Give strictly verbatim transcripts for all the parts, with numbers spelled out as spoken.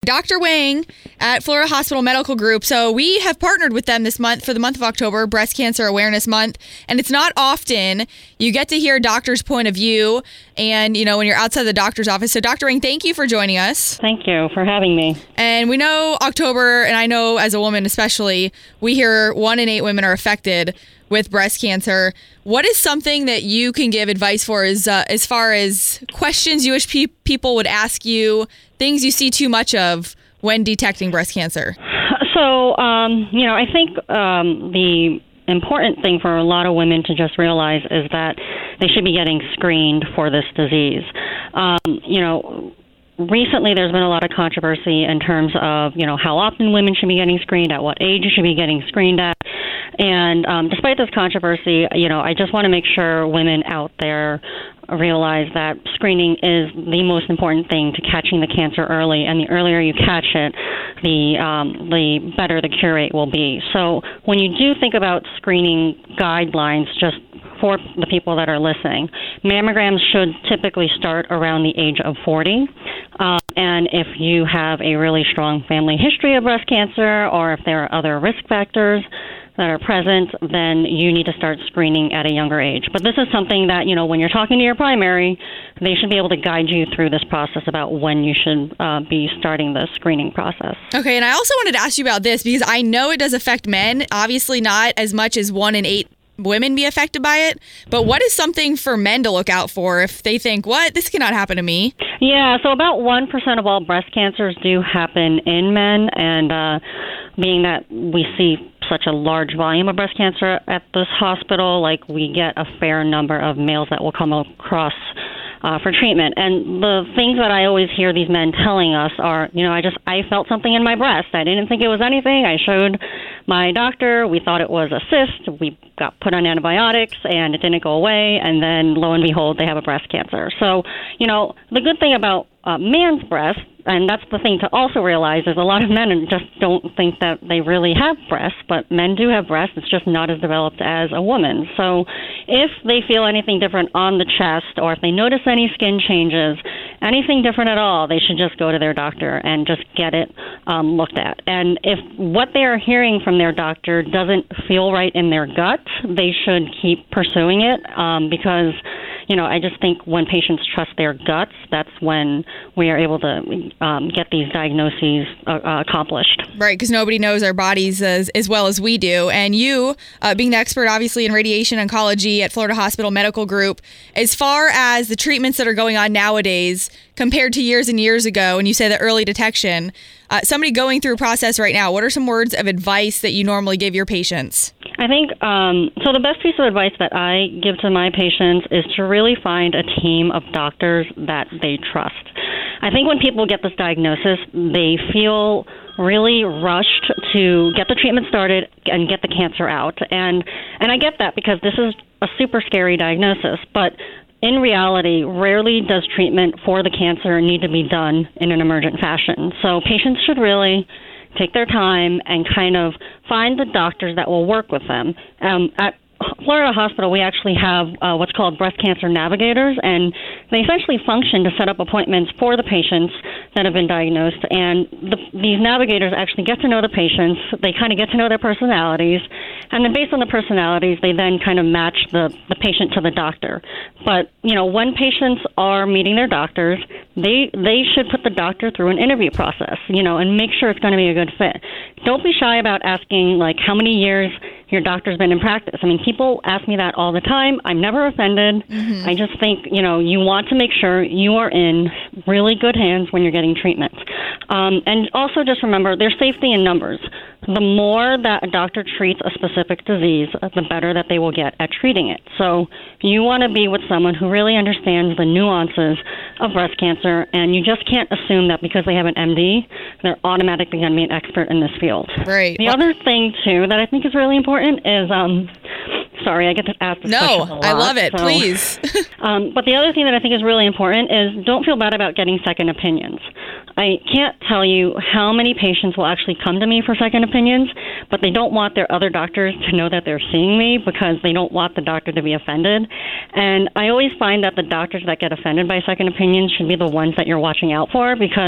Doctor Wang at Florida Hospital Medical Group. So we have partnered with them this month for the month of October, Breast Cancer Awareness Month. And it's not often you get to hear a doctor's point of view and, you know, when you're outside the doctor's office. So Doctor Wang, thank you for joining us. Thank you for having me. And we know October, and I know as a woman especially, we hear one in eight women are affected with breast cancer. What is something that you can give advice for as, uh, as far as questions you wish pe- people would ask you, things you see too much of when detecting breast cancer? So, um, you know, I think um, the important thing for a lot of women to just realize is that they should be getting screened for this disease. Um, you know, recently there's been a lot of controversy in terms of, you know, how often women should be getting screened, at what age you should be getting screened at. And um, despite this controversy, you know, I just want to make sure women out there realize that screening is the most important thing to catching the cancer early, and the earlier you catch it, the um, the better the cure rate will be. So when you do think about screening guidelines, just for the people that are listening, mammograms should typically start around the age of forty. Um, and if you have a really strong family history of breast cancer, or if there are other risk factors that are present, then you need to start screening at a younger age. But this is something that, you know, when you're talking to your primary, they should be able to guide you through this process about when you should uh, be starting the screening process. Okay, and I also wanted to ask you about this because I know it does affect men, obviously not as much as one in eight women be affected by it, but what is something for men to look out for if they think, what, this cannot happen to me? Yeah, so about one percent of all breast cancers do happen in men, and uh, being that we see such a large volume of breast cancer at this hospital, like we get a fair number of males that will come across uh, for treatment. And the things that I always hear these men telling us are, you know, I just, I felt something in my breast. I didn't think it was anything. I showed my doctor. We thought it was a cyst. We got put on antibiotics and it didn't go away. And then lo and behold, they have a breast cancer. So, you know, the good thing about uh, man's breast, and that's the thing to also realize, is a lot of men just don't think that they really have breasts, but men do have breasts. It's just not as developed as a woman. So if they feel anything different on the chest, or if they notice any skin changes, anything different at all, they should just go to their doctor and just get it um, looked at. And if what they are hearing from their doctor doesn't feel right in their gut, they should keep pursuing it um, because, you know, I just think when patients trust their guts, that's when we are able to um, get these diagnoses uh, uh, accomplished. Right, because nobody knows our bodies as, as well as we do. And you, uh, being the expert, obviously, in radiation oncology at Florida Hospital Medical Group, as far as the treatments that are going on nowadays compared to years and years ago, and you say the early detection, uh, somebody going through a process right now, what are some words of advice that you normally give your patients? I think, um, so the best piece of advice that I give to my patients is to really find a team of doctors that they trust. I think when people get this diagnosis, they feel really rushed to get the treatment started and get the cancer out. And, and I get that because this is a super scary diagnosis, but in reality, rarely does treatment for the cancer need to be done in an emergent fashion. So patients should really take their time and kind of find the doctors that will work with them. Um, at Florida Hospital, we actually have uh, what's called breast cancer navigators, and they essentially function to set up appointments for the patients that have been diagnosed. And the, these navigators actually get to know the patients. They kind of get to know their personalities, and then based on the personalities, they then kind of match the, the patient to the doctor. But, you know, when patients are meeting their doctors, they they should put the doctor through an interview process, you know, and make sure it's going to be a good fit. Don't be shy about asking, like, how many years your doctor's been in practice. I mean, people ask me that all the time. I'm never offended. Mm-hmm. I just think, you know, you want to make sure you are in really good hands when you're getting treatment. Um, and also just remember, there's safety in numbers. The more that a doctor treats a specific disease, the better that they will get at treating it. So you want to be with someone who really understands the nuances of breast cancer, and you just can't assume that because they have an M D, they're automatically going to be an expert in this field. Right. The well, other thing, too, that I think is really important is, um, sorry, I get to ask this no, question a lot. I love it. So, please. um, but the other thing that I think is really important is don't feel bad about getting second opinions. I can't tell you how many patients will actually come to me for second opinions, but they don't want their other doctors to know that they're seeing me because they don't want the doctor to be offended. And I always find that the doctors that get offended by second opinions should be the ones that you're watching out for, because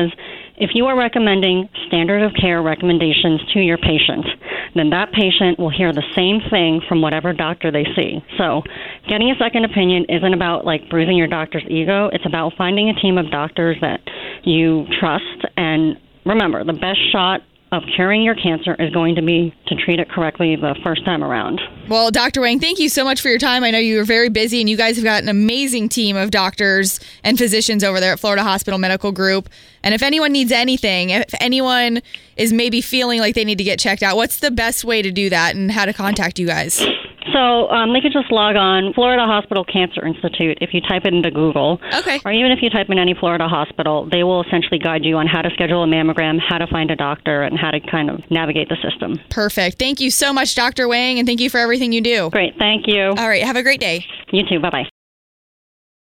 if you are recommending standard of care recommendations to your patient, then that patient will hear the same thing from whatever doctor they see. So getting a second opinion isn't about like bruising your doctor's ego. It's about finding a team of doctors that you trust. And remember, the best shot of curing your cancer is going to be to treat it correctly the first time around. Well, Doctor Wang, thank you so much for your time. I know you were very busy, and you guys have got an amazing team of doctors and physicians over there at Florida Hospital Medical Group. And if anyone needs anything, if anyone is maybe feeling like they need to get checked out, what's the best way to do that and how to contact you guys? So um, they could just log on Florida Hospital Cancer Institute if you type it into Google. Okay. Or even if you type in any Florida hospital, they will essentially guide you on how to schedule a mammogram, how to find a doctor, and how to kind of navigate the system. Perfect. Thank you so much, Doctor Wang, and thank you for everything you do. Great. Thank you. All right. Have a great day. You too. Bye-bye.